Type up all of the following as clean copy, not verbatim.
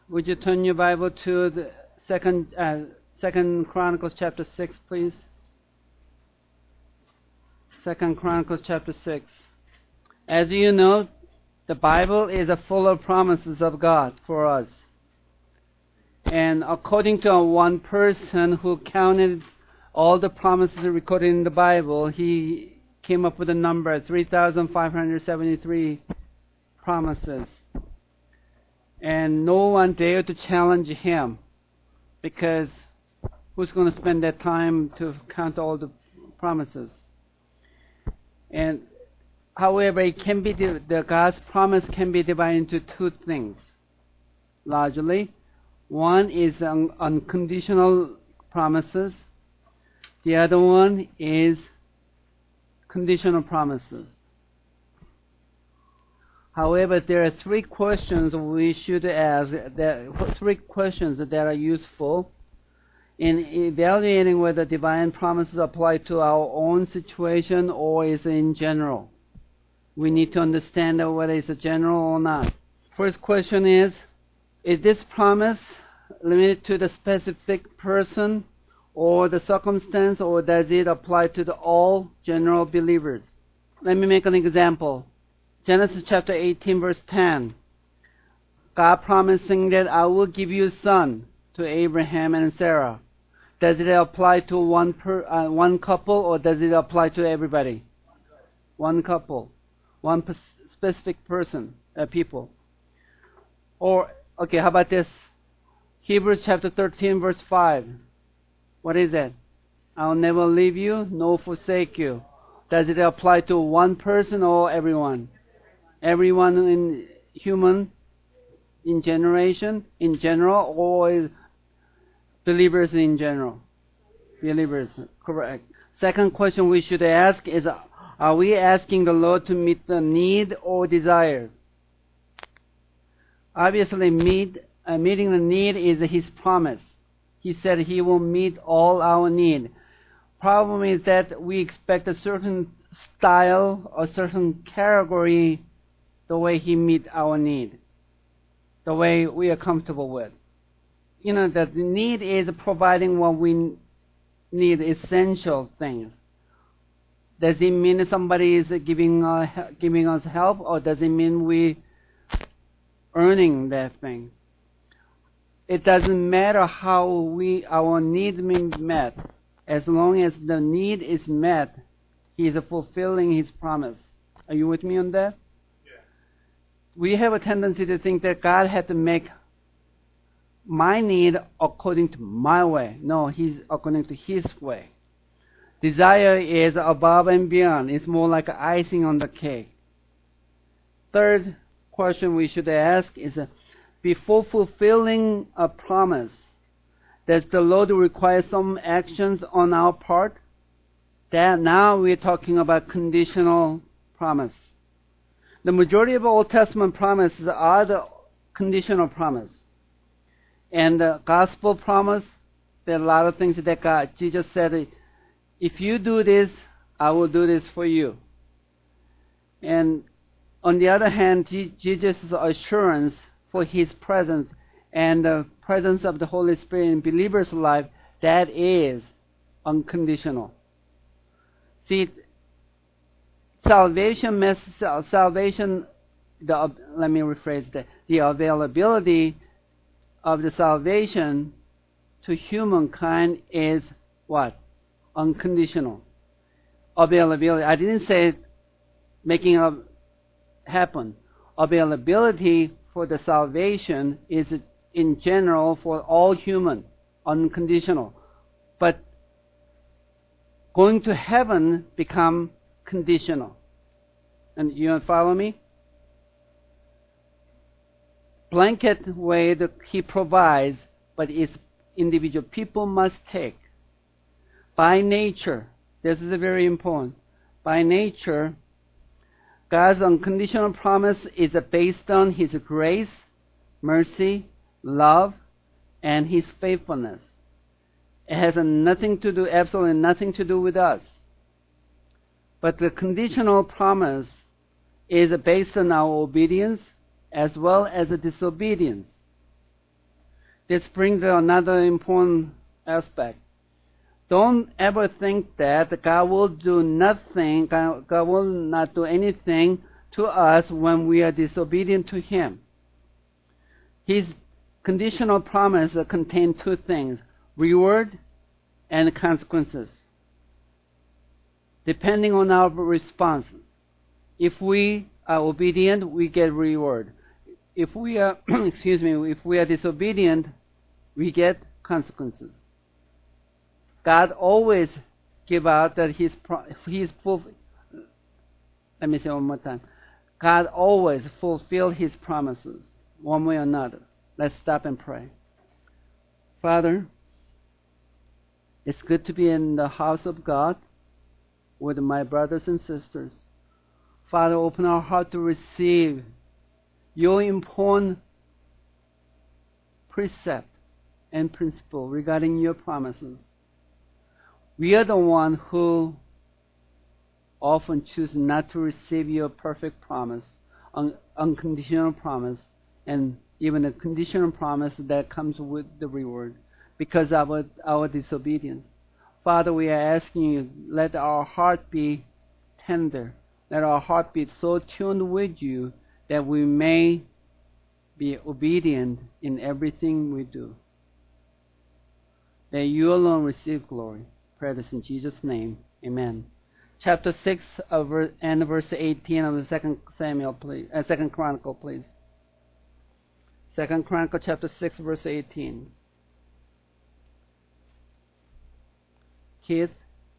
Would you turn your Bible to the Second Chronicles chapter 6, please? Second Chronicles chapter 6. As you know, the Bible is full of promises of God for us. And according to one person who counted all the promises recorded in the Bible, he came up with a number, 3,573 promises. And no one dared to challenge him, because who's going to spend that time to count all the promises? And however, it can be the God's promise can be divided into two things, largely. One is unconditional promises. The other one is conditional promises. However, there are three questions we should ask, three questions that are useful in evaluating whether divine promises apply to our own situation or is in general. We need to understand whether it's a general or not. First question is this promise limited to the specific person or the circumstance, or does it apply to all general believers? Let me make an example. Genesis chapter 18, verse 10. God promising that I will give you a son to Abraham and Sarah. Does it apply to one couple, or does it apply to everybody? One couple. One specific person, people. Or, okay, how about this? Hebrews chapter 13, verse 5. What is that? I'll never leave you, nor forsake you. Does it apply to one person or everyone? Everyone in human, in generation, in general, or believers in general? Believers, correct. Second question we should ask is, are we asking the Lord to meet the need or desire? Obviously, meeting the need is His promise. He said He will meet all our need. Problem is that we expect a certain style, a certain category, the way He meet our need, the way we are comfortable with. You know, that the need is providing what we need, essential things. Does it mean somebody is giving us help, or does it mean we earning that thing? It doesn't matter how our needs be met. As long as the need is met, He is fulfilling His promise. Are you with me on that? Yeah. We have a tendency to think that God had to make my need according to my way. No, He's according to His way. Desire is above and beyond. It's more like icing on the cake. Third question we should ask is, before fulfilling a promise, does the Lord require some actions on our part? That now we're talking about conditional promise. The majority of Old Testament promises are the conditional promise. And the gospel promise, there are a lot of things that Jesus said, if you do this, I will do this for you. And on the other hand, Jesus' assurance for His presence and the presence of the Holy Spirit in believers' life, that is unconditional. See, let me rephrase that. The availability of the salvation to humankind is what? Unconditional. Availability. I didn't say making it happen. Availability for the salvation is in general for all human, unconditional. But going to heaven become conditional. And you follow me? Blanket way that He provides, but it's individual. People must take. By nature, this is very important. By nature, God's unconditional promise is based on His grace, mercy, love, and His faithfulness. It has absolutely nothing to do with us. But the conditional promise is based on our obedience as well as the disobedience. this brings another important aspect. Don't ever think that God will do nothing, God will not do anything to us when we are disobedient to Him. His conditional promise contains two things, reward and consequences, depending on our responses. If we are obedient, we get reward. If we are, if we are disobedient, we get consequences. God always give out that let me say one more time. God always fulfill His promises, one way or another. Let's stop and pray. Father, it's good to be in the house of God with my brothers and sisters. Father, open our heart to receive your important precept and principle regarding your promises. We are the one who often choose not to receive your perfect promise, unconditional promise, and even a conditional promise that comes with the reward because of our disobedience. Father, we are asking you, let our heart be tender. Let our heart be so tuned with you that we may be obedient in everything we do. That you alone receive glory. Pray this in Jesus' name. Amen. Chapter 6 and verse 18 of the 2 Samuel, please. 2 Chronicle, please. 2 Chronicle chapter 6 verse 18. Keith,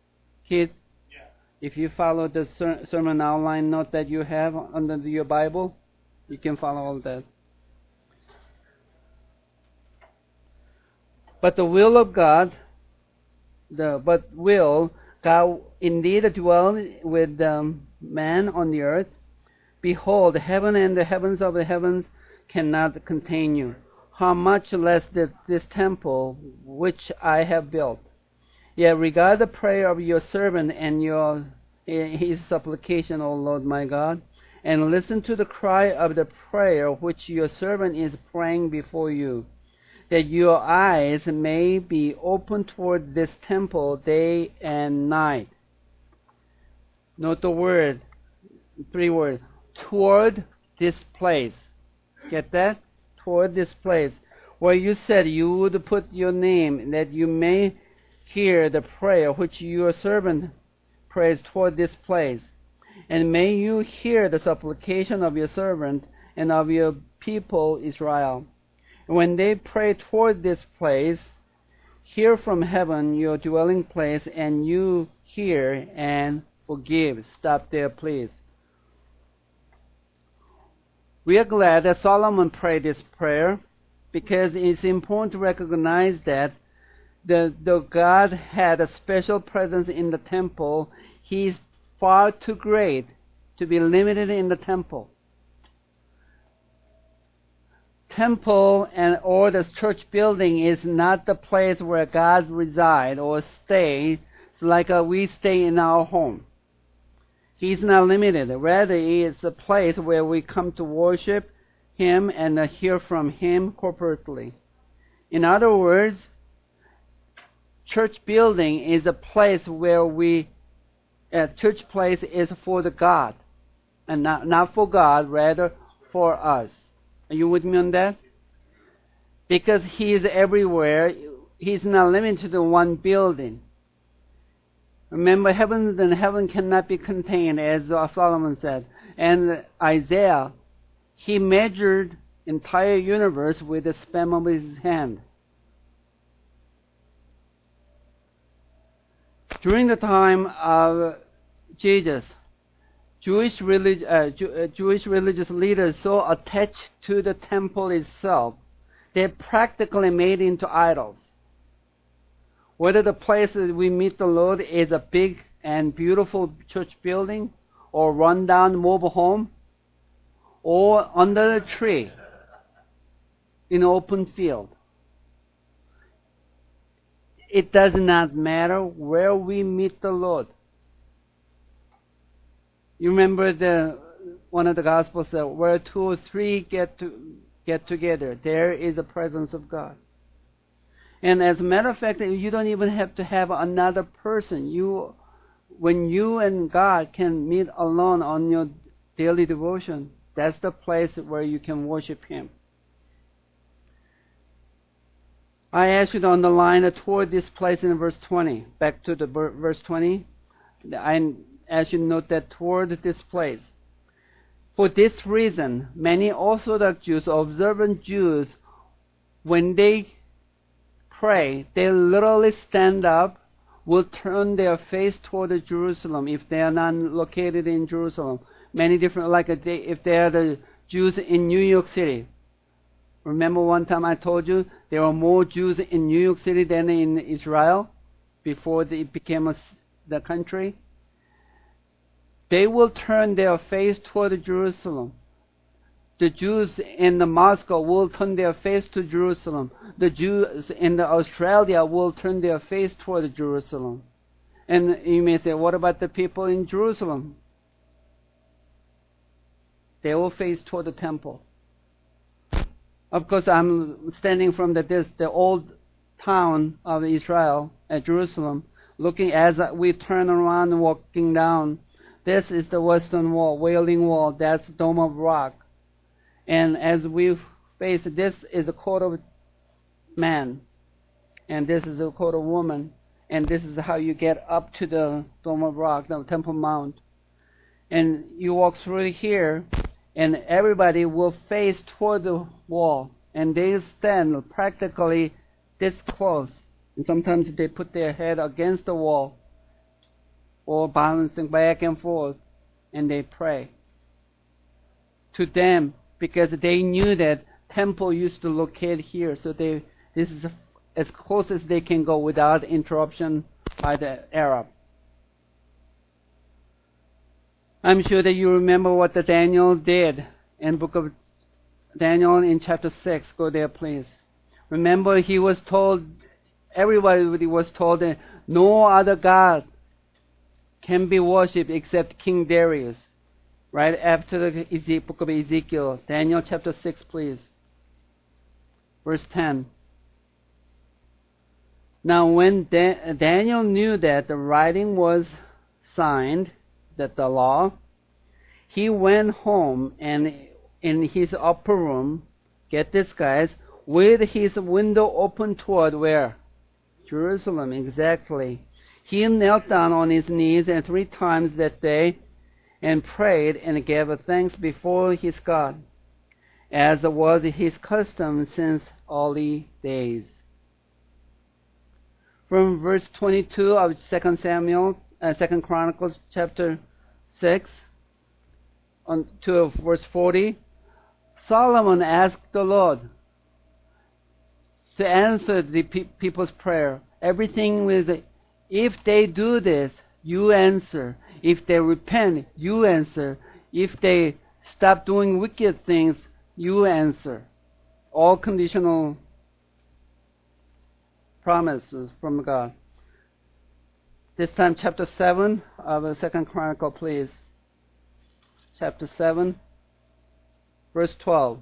if you follow the sermon outline note that you have under your Bible, you can follow all that. But the will of God, God indeed dwell with man on the earth? Behold, heaven and the heavens of the heavens cannot contain you. How much less this temple which I have built? Yet regard the prayer of your servant and his supplication, O Lord my God, and listen to the cry of the prayer which your servant is praying before you, that your eyes may be open toward this temple day and night. Note the word, 3 words, toward this place. Get that? Toward this place. Where you said you would put your name, that you may hear the prayer which your servant prays toward this place. And may you hear the supplication of your servant and of your people Israel. When they pray toward this place, hear from heaven your dwelling place, and you hear and forgive. Stop there, please. We are glad that Solomon prayed this prayer because it's important to recognize that the God had a special presence in the temple. He's far too great to be limited in the temple. Temple or the church building is not the place where God resides or stays like we stay in our home. He's not limited. Rather, it's a place where we come to worship Him and hear from Him corporately. In other words, church building is a place where church place is for the God, and not for God, rather for us. Are you with me on that? Because He is everywhere, He's not limited to one building. Remember, heaven and heaven cannot be contained, as Solomon said. And Isaiah, he measured entire universe with the span of his hand. During the time of Jesus, Jewish religious leaders so attached to the temple itself, they practically made into idols. Whether the place we meet the Lord is a big and beautiful church building, or run-down mobile home, or under a tree in an open field, it does not matter where we meet the Lord. You remember one of the Gospels said, where 2 or 3 get together, there is the presence of God. And as a matter of fact, you don't even have to have another person. When you and God can meet alone on your daily devotion, that's the place where you can worship Him. I ask you to underline toward this place in verse 20. Back to the verse 20. I ask you to note that toward this place. For this reason, many Orthodox Jews, observant Jews, when they pray, they literally stand up, will turn their face toward Jerusalem if they are not located in Jerusalem. Many different, like if they are the Jews in New York City. Remember one time I told you there were more Jews in New York City than in Israel before it became the country? They will turn their face toward Jerusalem. The Jews in Moscow will turn their face to Jerusalem. The Jews in Australia will turn their face toward Jerusalem. And you may say, what about the people in Jerusalem? They will face toward the temple. Of course, I'm standing from the old town of Israel at Jerusalem, looking as we turn around and walking down. This is the Western Wall, Wailing Wall. That's Dome of Rock. And as we face, this is a court of man, and this is a court of woman, and this is how you get up to the Dome of Rock, the Temple Mount. And you walk through here, and everybody will face toward the wall, and they stand practically this close. And sometimes they put their head against the wall, or bouncing back and forth, and they pray. To them, because they knew that temple used to locate here, so this is as close as they can go without interruption by the Arab. I'm sure that you remember what the Daniel did in book of Daniel in chapter 6. Go there, please. Remember, he was told, everybody was told that no other God can be worshipped except King Darius. Right after the book of Ezekiel. Daniel chapter 6, please. Verse 10. Now when Daniel knew that the writing was signed, that the law, he went home, and in his upper room, get this guys, with his window open toward where? Jerusalem, exactly. He knelt down on his knees and 3 times that day and prayed and gave thanks before his God, as was his custom since early days. From verse 22 of 2 Chronicles chapter 6 on to verse 40, Solomon asked the Lord to answer the people's prayer. Everything with, if they do this, you answer. If they repent, you answer. If they stop doing wicked things, you answer. All conditional promises from God. This time, chapter 7 of 2 Chronicle, please. Chapter 7, verse 12.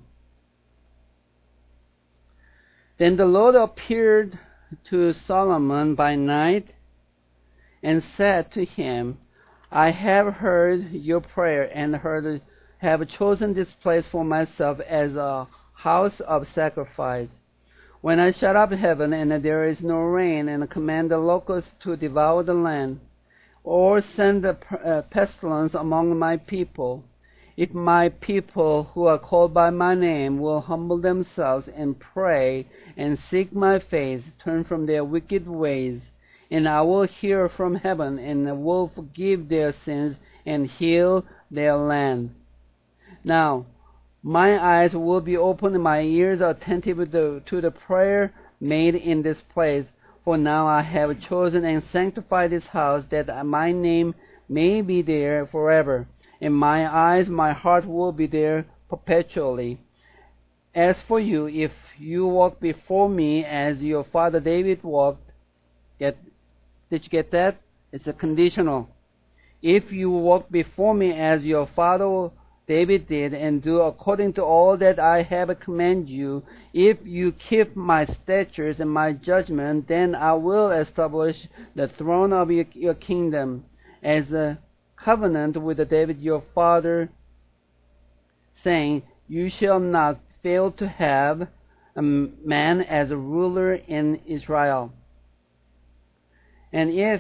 Then the Lord appeared to Solomon by night and said to him, I have heard your prayer and have chosen this place for myself as a house of sacrifice. When I shut up heaven and there is no rain, and command the locusts to devour the land, or send the pestilence among my people, if my people who are called by my name will humble themselves and pray and seek my face, turn from their wicked ways, and I will hear from heaven and will forgive their sins and heal their land. Now, my eyes will be open and my ears are attentive to the prayer made in this place. For now I have chosen and sanctified this house, that my name may be there forever. In my eyes, my heart will be there perpetually. As for you, if you walk before me as your father David walked, did you get that? It's a conditional. If you walk before me as your father David did, and do according to all that I have commanded you. If you keep my statutes and my judgment, then I will establish the throne of your kingdom as a covenant with David your father, saying, you shall not fail to have a man as a ruler in Israel. And if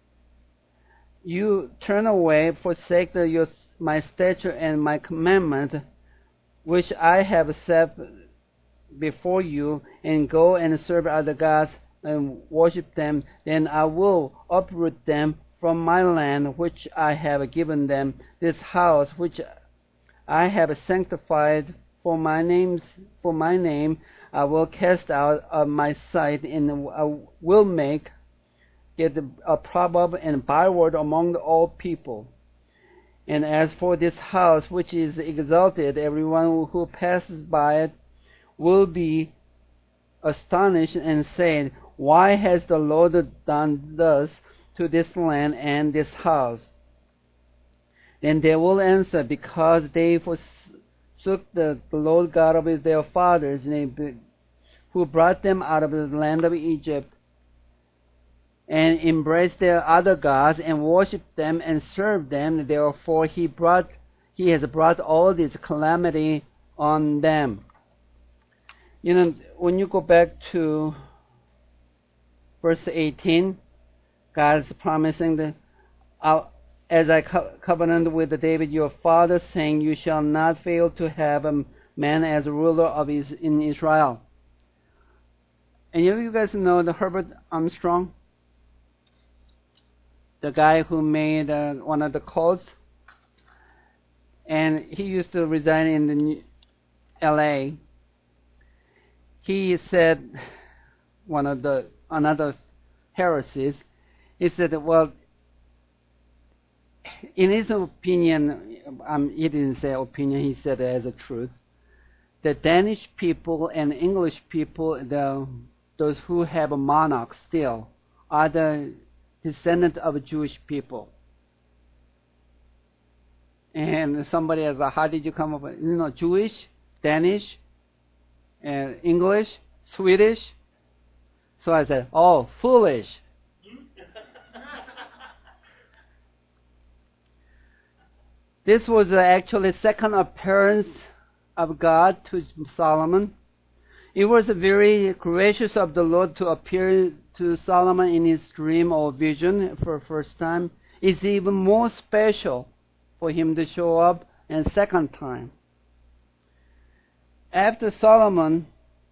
you turn away, forsake my statute and my commandment, which I have set before you, and go and serve other gods and worship them, then I will uproot them from my land which I have given them, this house which I have sanctified for my name I will cast out of my sight, and I will make it a proverb and byword among all people. And as for this house which is exalted, everyone who passes by it will be astonished and say, why has the Lord done thus to this land and this house? Then they will answer, because they forsook the Lord God of their fathers, who brought them out of the land of Egypt, and embraced their other gods, and worshipped them and served them. Therefore he has brought all this calamity on them. When you go back to verse 18, God is promising that, as I covenanted with David your father, saying, you shall not fail to have a man as a ruler in Israel. And you guys know the Herbert Armstrong, the guy who made one of the codes, and he used to reside in L.A. He said another heresies. He said, well, in his opinion, he didn't say opinion, he said it as a truth, the Danish people and English people, those who have a monarch still, are the descendants of Jewish people. And somebody asked, how did you come up with Jewish, Danish, English, Swedish? So I said, oh, foolish. This was actually second appearance of God to Solomon. It was very gracious of the Lord to appear to Solomon in his dream or vision for the first time. It's even more special for him to show up a second time. After Solomon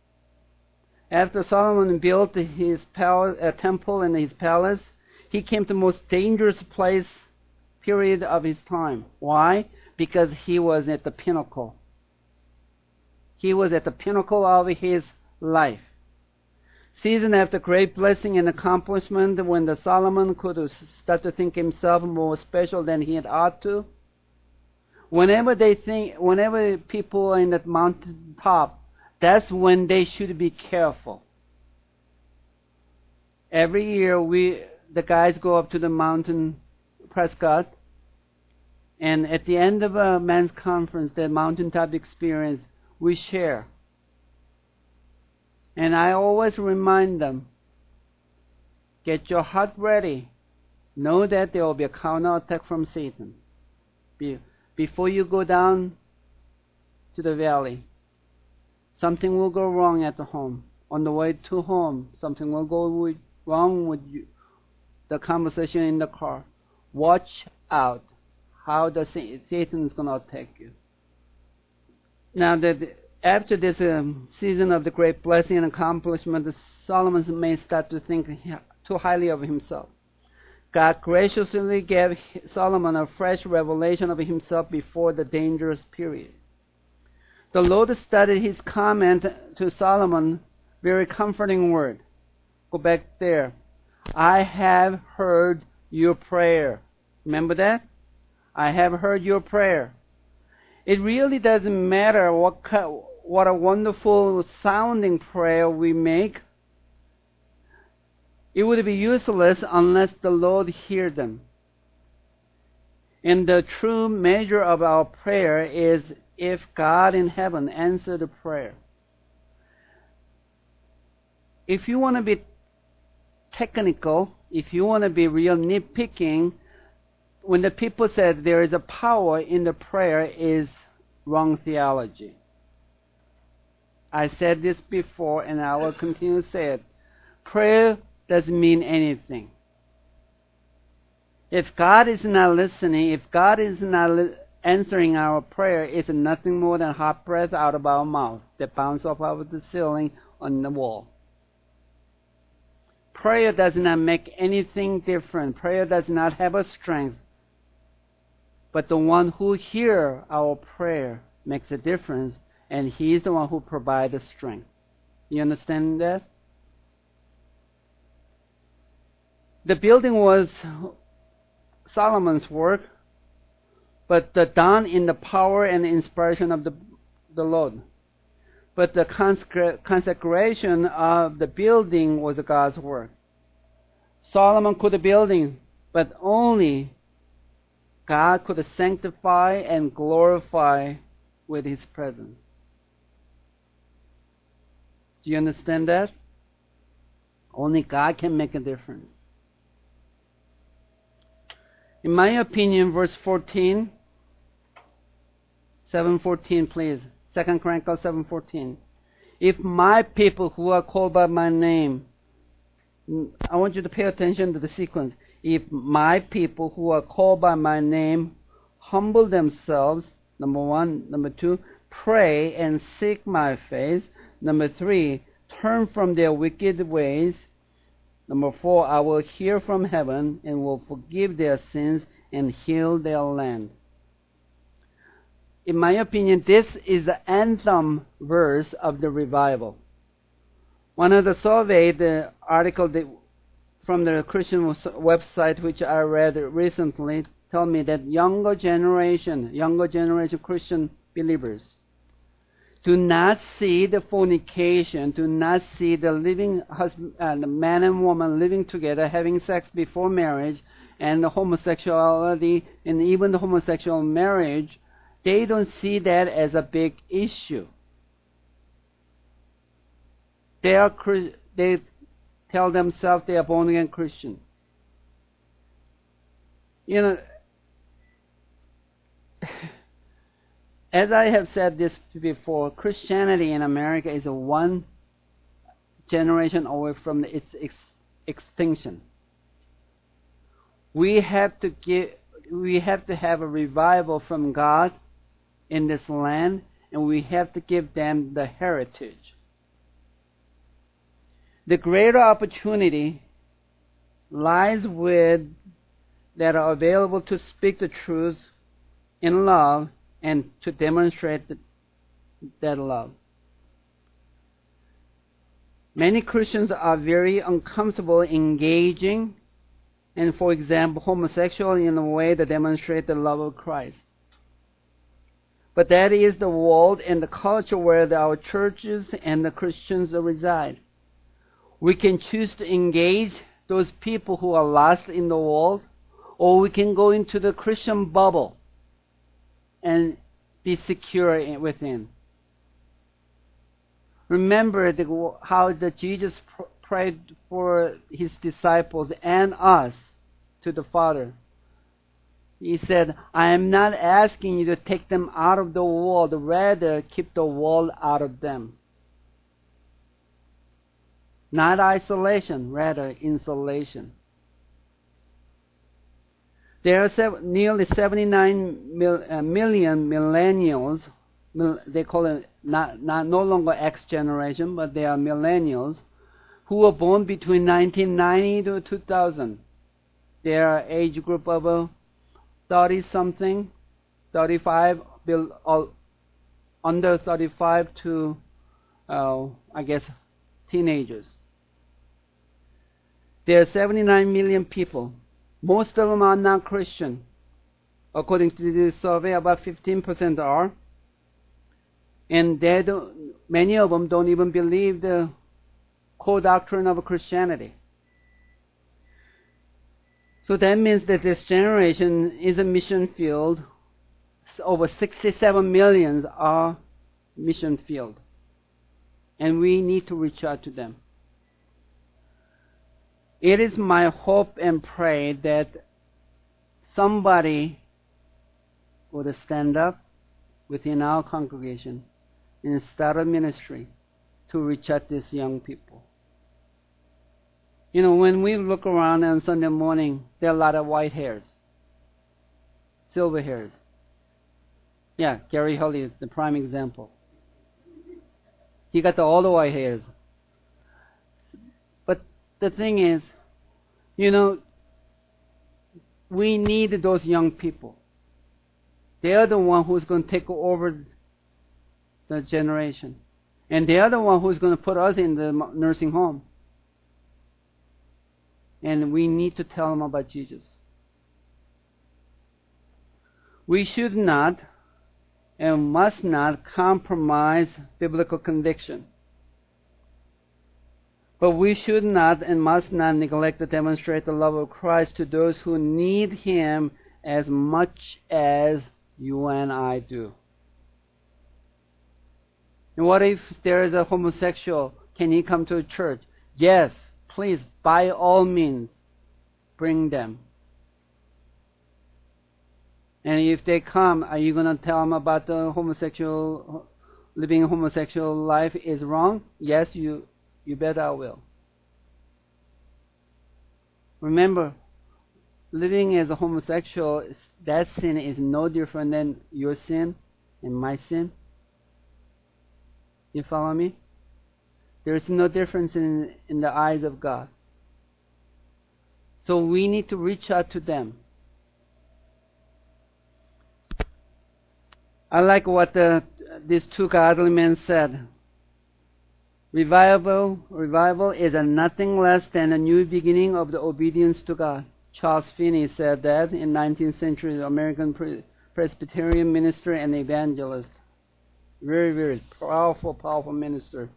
built his temple and his palace, he came to the most dangerous period of his time. Why? Because he was at the pinnacle. He was at the pinnacle of his life. Season after great blessing and accomplishment, when the Solomon could start to think himself more special than he ought to, whenever people are in that mountain top, that's when they should be careful. Every year the guys go up to the mountain, Prescott, and at the end of a men's conference, the mountaintop experience, we share. And I always remind them, get your heart ready. Know that there will be a counterattack from Satan. Before you go down to the valley, something will go wrong at the home. On the way to home, something will go wrong with you. The conversation in the car. Watch out how Satan is going to attack you. Now, after this season of the great blessing and accomplishment, Solomon may start to think too highly of himself. God graciously gave Solomon a fresh revelation of himself before the dangerous period. The Lord started his comment to Solomon, very comforting word. Go back there. I have heard your prayer. Remember that? I have heard your prayer. It really doesn't matter what a wonderful sounding prayer we make. It would be useless unless the Lord hears them. And the true measure of our prayer is if God in heaven answered the prayer. If you want to be technical, if you want to be real nitpicking, when the people said there is a power in the prayer is wrong theology. I said this before and I will continue to say it. Prayer doesn't mean anything. If God is not listening, if God is not answering our prayer, it's nothing more than hot breath out of our mouth that bounces off of the ceiling on the wall. Prayer does not make anything different. Prayer does not have a strength. But the one who hears our prayer makes a difference, and He is the one who provides the strength. You understand that? The building was Solomon's work, but done in the power and inspiration of the Lord. But the consecration of the building was God's work. Solomon could build, but only God could sanctify and glorify with His presence. Do you understand that? Only God can make a difference. In my opinion, verse 14, 7:14, please. 2 Chronicles 7:14. If my people who are called by my name, I want you to pay attention to the sequence. If my people who are called by my name humble themselves, number one. Number two, pray and seek my face. Number three, turn from their wicked ways. Number four, I will hear from heaven and will forgive their sins and heal their land. In my opinion, this is the anthem verse of the revival. One of the survey, the article from the Christian website which I read recently, told me that younger generation Christian believers do not see the fornication, do not see the living husband, the man and woman living together, having sex before marriage, and the homosexuality, and even the homosexual marriage. They don't see that as a big issue. They tell themselves they are born again Christian. You know, as I have said this before, Christianity in America is one generation away from its extinction. We have to have a revival from God in this land, and we have to give them the heritage. The greater opportunity lies with that are available to speak the truth in love and to demonstrate that love. Many Christians are very uncomfortable engaging and, for example, homosexual in a way that demonstrates the love of Christ. But that is the world and the culture where our churches and the Christians reside. We can choose to engage those people who are lost in the world, or we can go into the Christian bubble and be secure within. Remember how Jesus prayed for His disciples and us to the Father. He said, I am not asking you to take them out of the world, rather keep the world out of them. Not isolation, rather insulation. There are nearly 79 million millennials. They call it no longer X generation, but they are millennials, who were born between 1990 to 2000. They are age group of 30-something, 35, under 35 to, I guess, teenagers. There are 79 million people. Most of them are not Christian. According to this survey, about 15% are. And many of them don't even believe the core doctrine of Christianity. So that means that this generation is a mission field. Over 67 million are mission field. And we need to reach out to them. It is my hope and pray that somebody would stand up within our congregation and start a ministry to reach out these young people. You know, when we look around on Sunday morning, there are a lot of white hairs, silver hairs. Yeah, Gary Holly is the prime example. He got all the white hairs. But the thing is, you know, we need those young people. They are the one who's going to take over the generation. And they are the one who's going to put us in the nursing home. And we need to tell them about Jesus. We should not and must not compromise biblical conviction. But we should not and must not neglect to demonstrate the love of Christ to those who need Him as much as you and I do. And what if there is a homosexual? Can he come to a church? Yes, please, by all means, bring them. And if they come, are you going to tell them about the living a homosexual life is wrong? Yes, you bet I will. Remember, living as a homosexual, that sin is no different than your sin and my sin. You follow me? There is no difference in the eyes of God. So we need to reach out to them. I like what these two godly men said. Revival is nothing less than a new beginning of the obedience to God. Charles Finney said that in 19th century American Presbyterian minister and evangelist. Very, very powerful minister.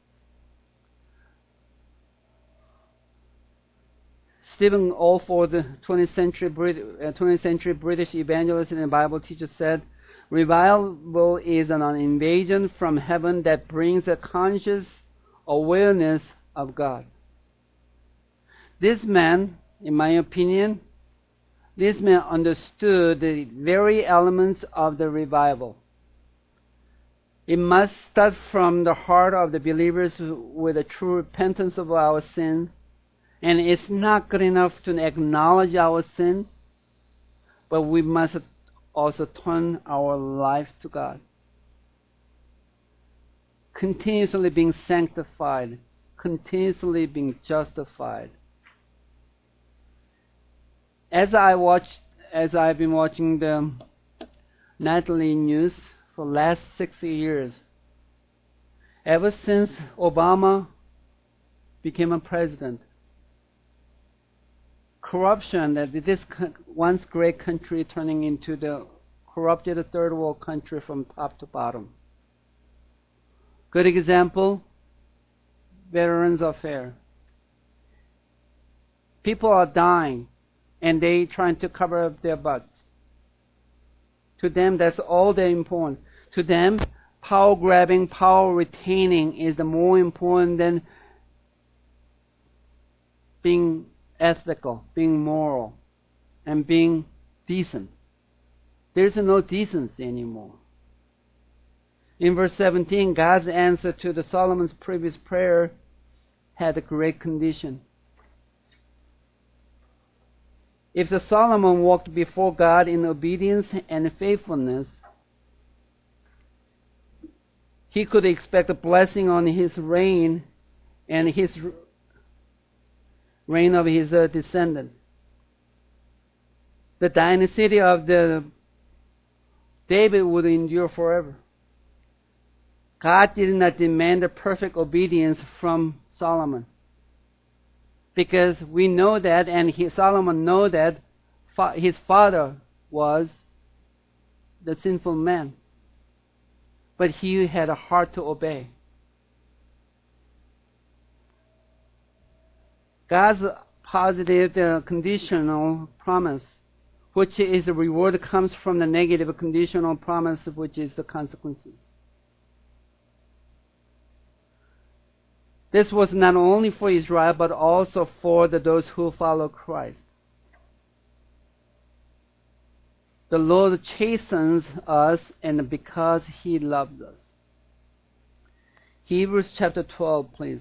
Stephen Alford, the 20th century British evangelist and Bible teacher, said, revival is an invasion from heaven that brings a conscious awareness of God. This man, in my opinion, understood the very elements of the revival. It must start from the heart of the believers with a true repentance of our sins. And it's not good enough to acknowledge our sins, but we must also turn our life to God. Continuously being sanctified, continuously being justified. As I've been watching the nightly news for the last 6 years, ever since Obama became a president, corruption, that this once great country turning into the corrupted third world country from top to bottom. Good example, Veterans Affairs. People are dying and they trying to cover up their butts. To them, that's all they're important. To them, power grabbing, power retaining is the more important than being ethical, being moral, and being decent. There's no decency anymore. In verse 17, God's answer to the Solomon's previous prayer had a great condition. If the Solomon walked before God in obedience and faithfulness, he could expect a blessing on his reign and his reign of his descendant. The dynasty of David would endure forever. God did not demand a perfect obedience from Solomon, because we know that, and Solomon know that his father was the sinful man, but he had a heart to obey. God's positive conditional promise, which is the reward comes from the negative conditional promise, which is the consequences. This was not only for Israel, but also for those who follow Christ. The Lord chastens us, and because He loves us. Hebrews chapter 12, please.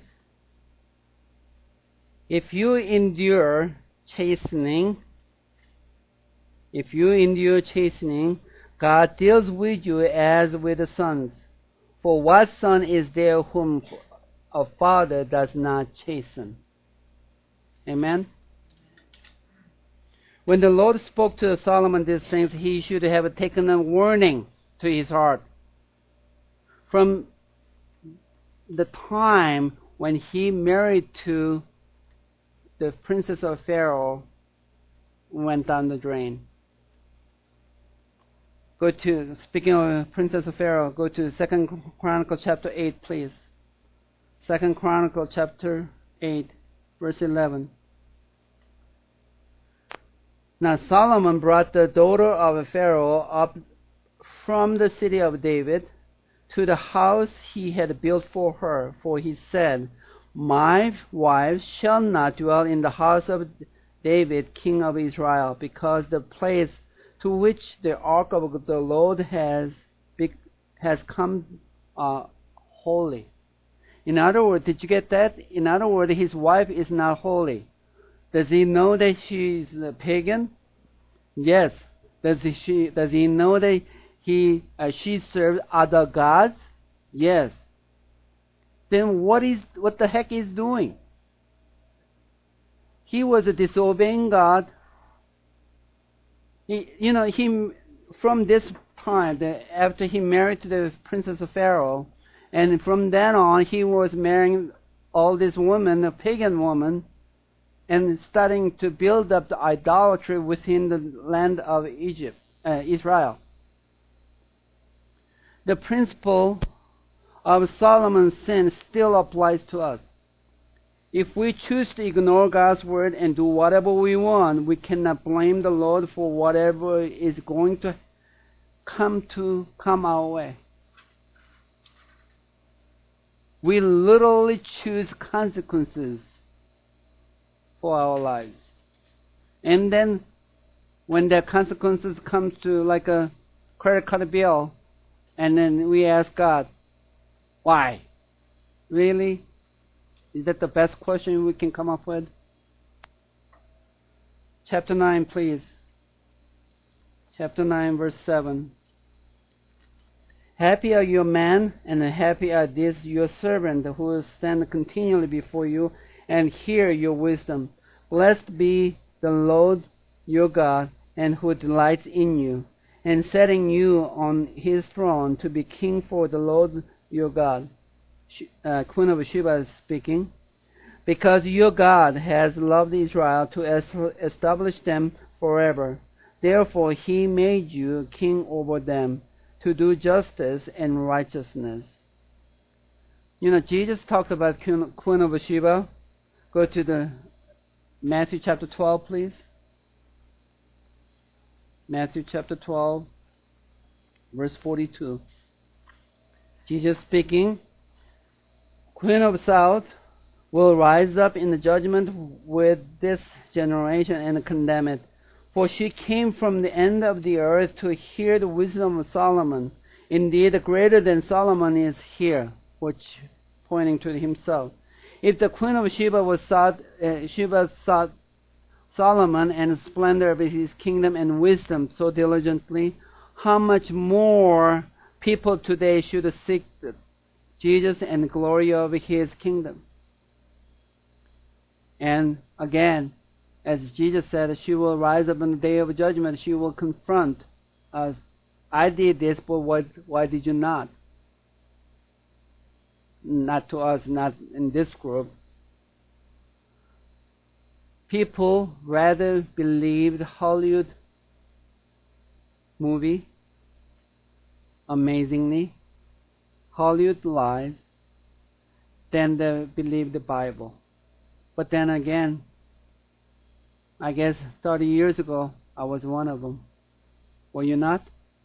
If you endure chastening, God deals with you as with the sons. For what son is there whom a father does not chasten? Amen? When the Lord spoke to Solomon these things, he should have taken a warning to his heart. From the time when he married to the princess of Pharaoh, went down the drain. Speaking of princess of Pharaoh, go to 2 Chronicles chapter 8, please. 2 Chronicles chapter 8, verse 11. Now Solomon brought the daughter of Pharaoh up from the city of David to the house he had built for her, for he said, My wife shall not dwell in the house of David, king of Israel, because the place to which the ark of the Lord has come holy. In other words, did you get that? In other words, his wife is not holy. Does he know that she's a pagan? Yes. Does he know that she serves other gods? Yes. Then what the heck is doing? He was disobeying God. From this time, after he married to the princess of Pharaoh, and from then on, he was marrying all these women, a pagan woman, and starting to build up the idolatry within the land of Israel. The principle of Solomon's sin still applies to us. If we choose to ignore God's word and do whatever we want, we cannot blame the Lord for whatever is going to come our way. We literally choose consequences for our lives. And then when the consequences come to like a credit card bill, and then we ask God, why? Really? Is that the best question we can come up with? Chapter 9, please. Chapter 9, verse 7. Happy are your man, and happy are these your servant, who will stand continually before you and hear your wisdom. Blessed be the Lord your God, and who delights in you, and setting you on his throne to be king for the Lord your God. Queen of Sheba is speaking. Because your God has loved Israel to establish them forever. Therefore he made you king over them, to do justice and righteousness. Jesus talked about Queen of Sheba. Go to the Matthew chapter 12, please. Matthew chapter 12, verse 42. Jesus speaking, Queen of South will rise up in the judgment with this generation and condemn it. For she came from the end of the earth to hear the wisdom of Solomon. Indeed, greater than Solomon is here, which pointing to himself. If the Queen of Sheba sought Solomon and the splendor of his kingdom and wisdom so diligently, how much more people today should seek Jesus and the glory of his kingdom? And again, as Jesus said, she will rise up in the day of judgment. She will confront us. I did this, but why did you not? Not to us, not in this group. People rather believed Hollywood movie, amazingly, Hollywood lies, than they believe the Bible. But then again, I guess 30 years ago, I was one of them. Were you not?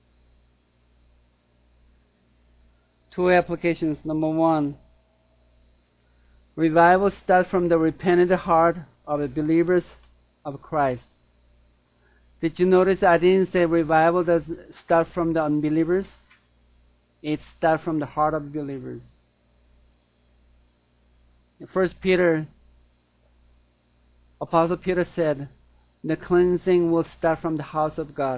Two applications. Number one, revival starts from the repentant heart of the believers of Christ. Did you notice I didn't say revival does start from the unbelievers? It starts from the heart of believers. In 1 Peter, Apostle Peter said, the cleansing will start from the house of God.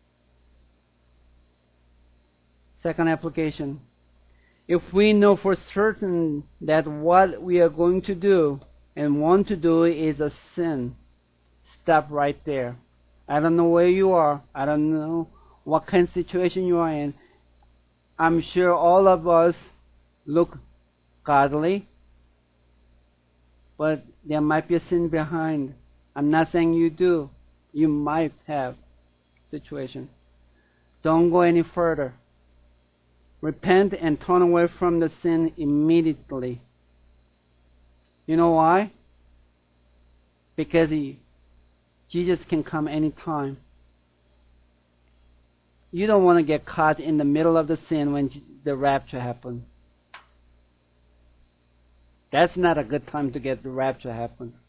Second application. If we know for certain that what we are going to do and want to do is a sin, stop right there. I don't know where you are. I don't know what kind of situation you are in. I'm sure all of us look godly, but there might be a sin behind. I'm not saying you do. You might have situation. Don't go any further. Repent and turn away from the sin immediately. You know why? Because Jesus can come anytime. You don't want to get caught in the middle of the sin when the rapture happens. That's not a good time to get the rapture happen.